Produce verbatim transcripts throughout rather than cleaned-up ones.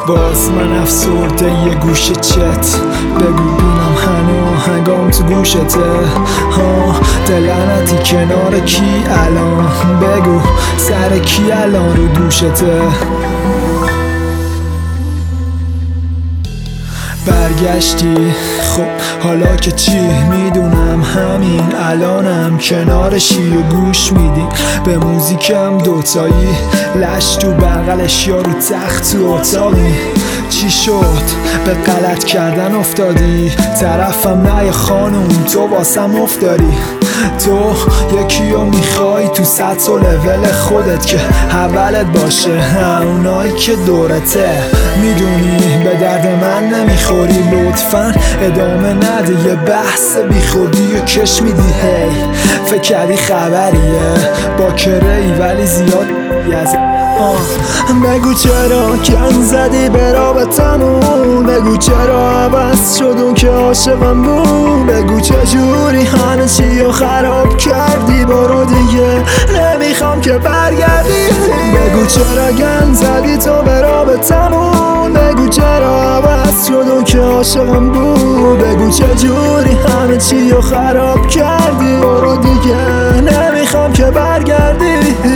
باز من افسرده یه گوشه چت، بگو بینم هنو هنگام تو گوشته. ها دلعنتی کنار کی الان، بگو سر کی الان رو دوشته. برگشتی خب حالا که چی، میدونم همین الانم کنارشی و گوش میدی به موزیکم دوتایی، لش تو بغلش یا رو تخت تو اتاقی. چی شد به غلط کردن افتادی، طرفم نه خانوم تو واسم افتاری. تو یکی رو میخوای تو سطح و لول خودت که اولت باشه، اونایی که دورته میدونی به درد من نمیخوری. لطفا ادامه نده یه بحث بی خودی و کش میدی. هی فکر کردی خبریه با کرهی ولی زیاد یز. بگو چرا کن زدی به رابطمون، بگو چرا عوض شد اون که عاشقم بود، بگو چجوری همه چی رو خراب کردی. برو دیگه نمیخوام که برگردی. بگو چرا گن زدی تو به رابطمون، بگو چرا عوض شد اون که عاشقم بود، بگو چجوری همه چی رو خراب کردی. برو دیگه نمیخوام که برگردی.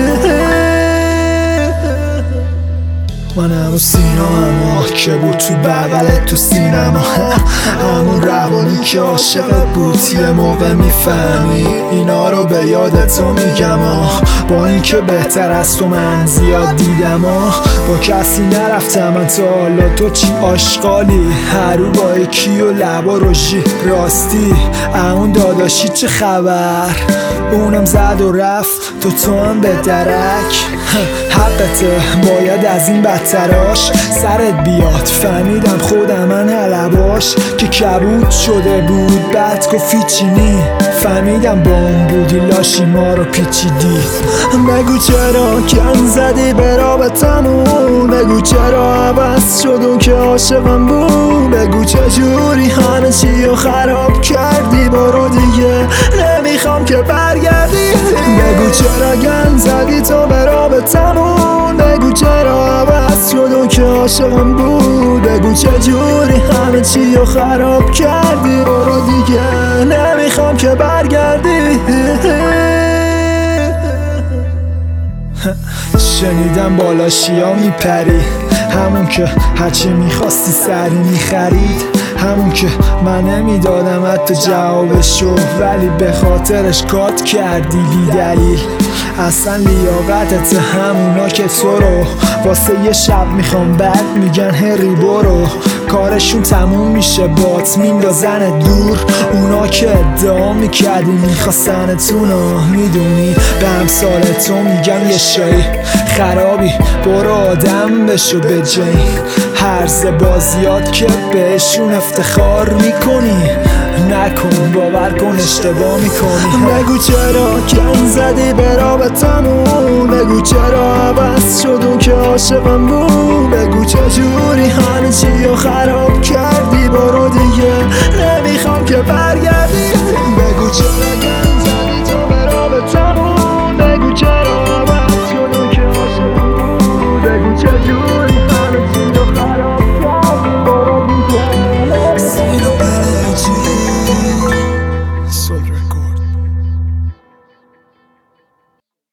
من همون سینا همه که بود تو بغلت تو سینما، همون روانی که عاشقت بود یه موقع میفهمی. اینا رو به یاد تو میگم با این که بهتر از تو من زیاد دیدم. با کسی نرفتم من تا حالا، تو چی آشغالی هرو با یکی و لبا روشی. راستی اون داداشی چه خبر، اونم زد و رفت تو تو هم به درک. حقته باید از این بدتراش سرت بیاد، فهمیدم خودم من حلباش که کبود شده بود. بعد گفتی چینی فهمیدم با اون بودی لاشی ما رو پیچیدی. بگو چرا کن زدی به رابطمون، بگو چرا عوض شد اون که عاشقم بود، بگو چجوری همه چی رو خراب کردی. برو دیگه نمیخوام که برگردی. بگو چرا گن زدی تو به رابطمون، بگو چرا عوض شد اون که عاشقم بود، بگو چجوری همه چی رو خراب کردی. برو دیگه نمیخوام که برگردی. شنیدم بالا شیا میپری، همون که هرچی میخواستی سری میخرید، همون که من نمیدادم حتی جوابشو ولی به خاطرش کات کردی بی دلیل. اصلا لیاقتت همونا که تو رو واسه یه شب میخوام بعد میگن هری برو. کارشون تموم میشه بات میندازن دور، اونا که ادعا میکردی میخواستنتونو. میدونی به همسال تو میگم یه شایی خرابی، برو آدم بشو به جایی. هرز بازیات که بهشون افتخار میکنی، نکن باور کن اشتباه میکنی. بگو چرا کن زدی به رابطمون، بگو چرا عوض شد اون که عاشقم بود، بگو چجوری همه چی رو خراب کردی. برو دیگه نمیخوام که برگردی. بگو چرا کن زدی تو به رابطمون، بگو چرا عوض شد اون که عاشقم بود، بگو چجوری